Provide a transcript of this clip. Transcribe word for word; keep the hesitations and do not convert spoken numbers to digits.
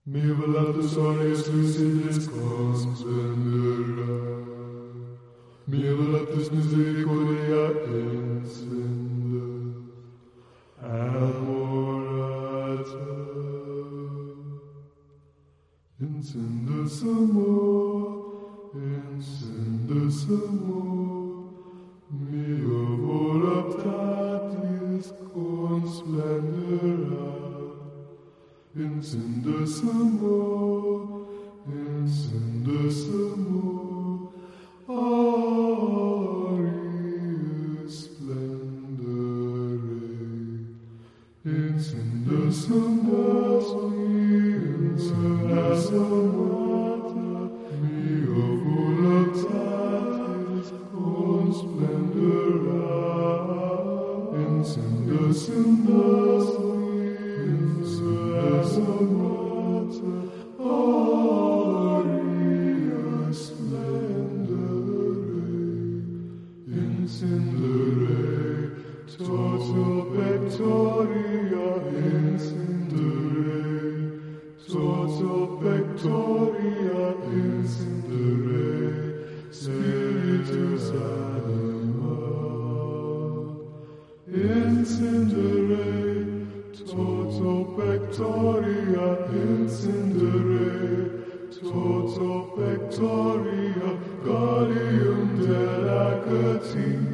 Mi volato sonis lucidis consplenderà, mi volatus misericordia incendes, amorata, incendes amor, incendes amor, mia voluptatis consplenderà. Incendes amor, incendes amor, aureus splendere. Incendes amor, incendes amor, mia voluptatis consplenderà. Incendes amor, incendes amor, aureus splendere. Incendere toto pectoria, incendere toto pectoria, incendere spiritus anima. Incendere toto pectoria, incendere toto pectoria, Gaudium delacatim.